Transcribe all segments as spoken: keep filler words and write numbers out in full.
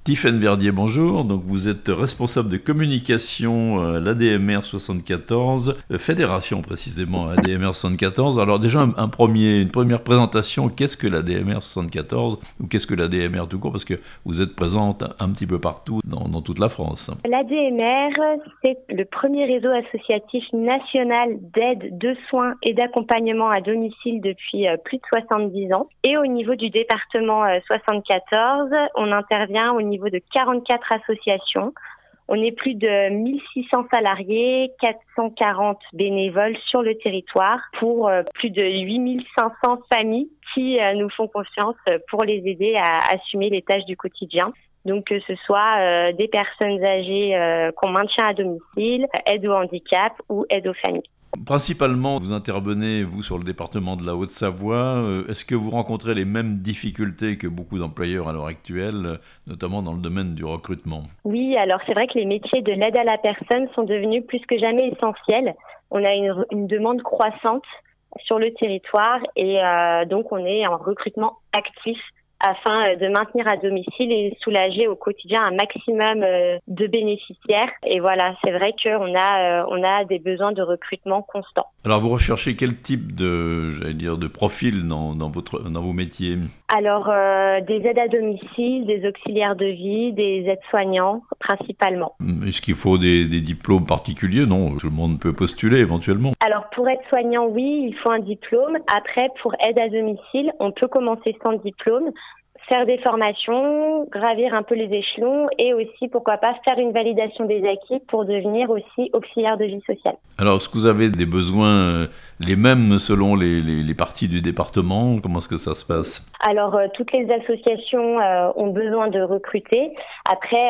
Tiffaine Verdier, bonjour. Donc vous êtes responsable de communication à l'A D M R soixante-quatorze, euh, fédération précisément A D M R soixante-quatorze. Alors déjà un, un premier, une première présentation, qu'est-ce que l'A D M R soixante-quatorze ou qu'est-ce que l'A D M R tout court, parce que vous êtes présente un petit peu partout dans, dans toute la France. L'A D M R, c'est le premier réseau associatif national d'aide, de soins et d'accompagnement à domicile depuis euh, plus de soixante-dix ans. Et au niveau du département euh, soixante-quatorze, on intervient au niveau de quarante-quatre associations. On est plus de mille six cents salariés, quatre cent quarante bénévoles sur le territoire pour euh, plus de huit mille cinq cents familles qui euh, nous font confiance pour les aider à assumer les tâches du quotidien. Donc que ce soit euh, des personnes âgées euh, qu'on maintient à domicile, aide au handicap ou aide aux familles. Principalement, vous intervenez, vous, sur le département de la Haute-Savoie. Est-ce que vous rencontrez les mêmes difficultés que beaucoup d'employeurs à l'heure actuelle, notamment dans le domaine du recrutement? Oui, alors c'est vrai que les métiers de l'aide à la personne sont devenus plus que jamais essentiels. On a une, une demande croissante sur le territoire et euh, donc on est en recrutement actif afin de maintenir à domicile et soulager au quotidien un maximum de bénéficiaires. Et voilà, c'est vrai qu'on a, on a des besoins de recrutement constants. Alors, vous recherchez quel type de, j'allais dire, de profil dans, dans, votre, dans vos métiers? Alors, euh, des aides à domicile, des auxiliaires de vie, des aides-soignants, principalement. Est-ce qu'il faut des, des diplômes particuliers? Non, tout le monde peut postuler éventuellement. Alors, pour aide-soignant, oui, il faut un diplôme. Après, pour aide à domicile, on peut commencer sans diplôme, faire des formations, gravir un peu les échelons et aussi, pourquoi pas, faire une validation des acquis pour devenir aussi auxiliaire de vie sociale. Alors, est-ce que vous avez des besoins les mêmes selon les, les, les parties du département? Comment est-ce que ça se passe? Alors, euh, toutes les associations euh, ont besoin de recruter. Après,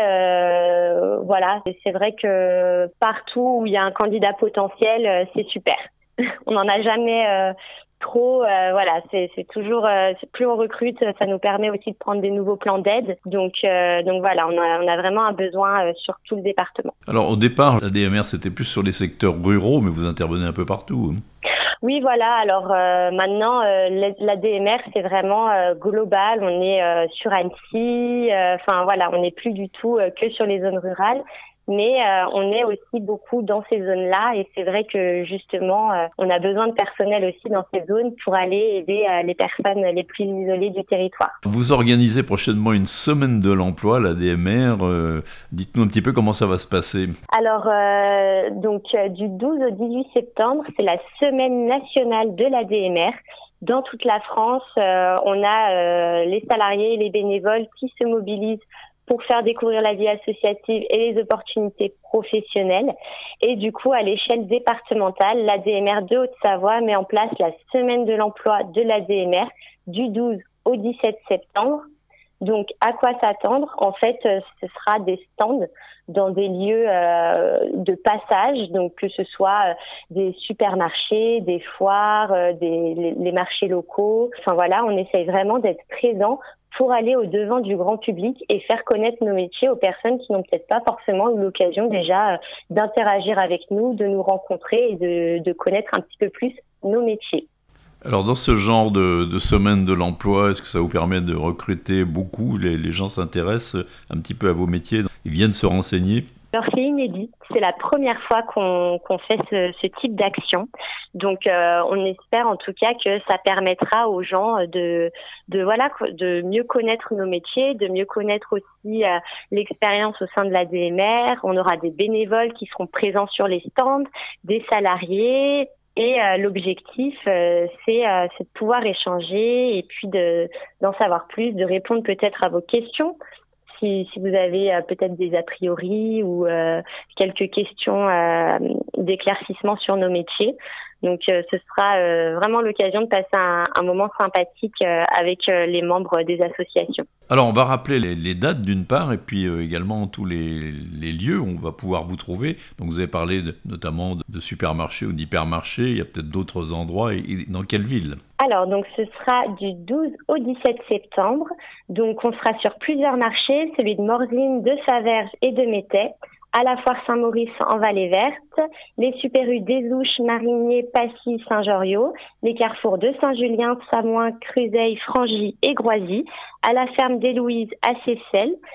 euh, voilà, c'est vrai que partout où il y a un candidat potentiel, euh, c'est super. On n'en a jamais... Euh, trop euh, voilà c'est c'est toujours euh, plus on recrute, ça nous permet aussi de prendre des nouveaux plans d'aide, donc euh, donc voilà on a on a vraiment un besoin euh, sur tout le département. Alors au départ l'A D M R c'était plus sur les secteurs ruraux, mais vous intervenez un peu partout. Oui, voilà. Alors euh, maintenant, euh, l'A D M R, c'est vraiment euh, global. On est euh, sur Annecy. Enfin euh, voilà, on n'est plus du tout euh, que sur les zones rurales. Mais euh, on est aussi beaucoup dans ces zones-là et c'est vrai que justement, euh, on a besoin de personnel aussi dans ces zones pour aller aider euh, les personnes les plus isolées du territoire. Vous organisez prochainement une semaine de l'emploi, l'A D M R. Euh, dites-nous un petit peu comment ça va se passer. Alors, euh, donc euh, du douze au dix-huit septembre, c'est la semaine nationale de l'A D M R. Dans toute la France, euh, on a euh, les salariés et les bénévoles qui se mobilisent pour faire découvrir la vie associative et les opportunités professionnelles. Et du coup, à l'échelle départementale, l'A D M R de Haute-Savoie met en place la semaine de l'emploi de l'A D M R du douze au dix-sept septembre. Donc, à quoi s'attendre? En fait, ce sera des stands dans des lieux euh, de passage, donc que ce soit des supermarchés, des foires, euh, des, les, les marchés locaux. Enfin voilà, on essaye vraiment d'être présent pour aller au devant du grand public et faire connaître nos métiers aux personnes qui n'ont peut-être pas forcément eu l'occasion déjà d'interagir avec nous, de nous rencontrer et de, de connaître un petit peu plus nos métiers. Alors dans ce genre de, de semaine de l'emploi, est-ce que ça vous permet de recruter beaucoup? Les, les gens s'intéressent un petit peu à vos métiers, ils viennent se renseigner? Alors c'est inédit, c'est la première fois qu'on, qu'on fait ce, ce type d'action. Donc euh, on espère en tout cas que ça permettra aux gens de, de voilà, de mieux connaître nos métiers, de mieux connaître aussi euh, l'expérience au sein de l'A D M R. On aura des bénévoles qui seront présents sur les stands, des salariés. Et euh, l'objectif, euh, c'est, euh, c'est de pouvoir échanger et puis de, d'en savoir plus, de répondre peut-être à vos questions. Si, si vous avez euh, peut-être des a priori ou euh, quelques questions euh, d'éclaircissement sur nos métiers. Donc euh, ce sera euh, vraiment l'occasion de passer un, un moment sympathique euh, avec euh, les membres des associations. Alors on va rappeler les, les dates d'une part et puis euh, également tous les, les lieux où on va pouvoir vous trouver. Donc vous avez parlé de, notamment de, de supermarchés ou d'hypermarchés, il y a peut-être d'autres endroits. Et, et dans quelle ville? Alors donc ce sera du douze au dix-sept septembre. Donc on sera sur plusieurs marchés, celui de Morzine, de Faverges et de Métais, à la foire Saint-Maurice en Vallée Verte, les Super U des Ouches, Marigné, Passy, Saint-Joriot, les carrefours de Saint-Julien, Samoin, Cruzeil, Frangy et Groisy, à la ferme des Louises à Seyssel,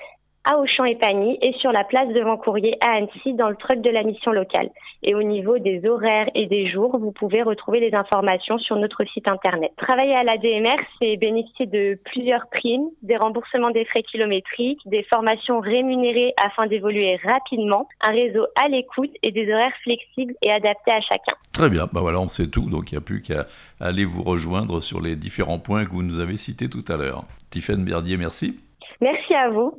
à Auchan-et-Pagny et sur la place devant Courrier à Annecy dans le truck de la mission locale. Et au niveau des horaires et des jours, vous pouvez retrouver les informations sur notre site internet. Travailler à l'A D M R, c'est bénéficier de plusieurs primes, des remboursements des frais kilométriques, des formations rémunérées afin d'évoluer rapidement, un réseau à l'écoute et des horaires flexibles et adaptés à chacun. Très bien, ben voilà, on sait tout, donc il n'y a plus qu'à aller vous rejoindre sur les différents points que vous nous avez cités tout à l'heure. Tiffaine Berdier, merci. Merci à vous.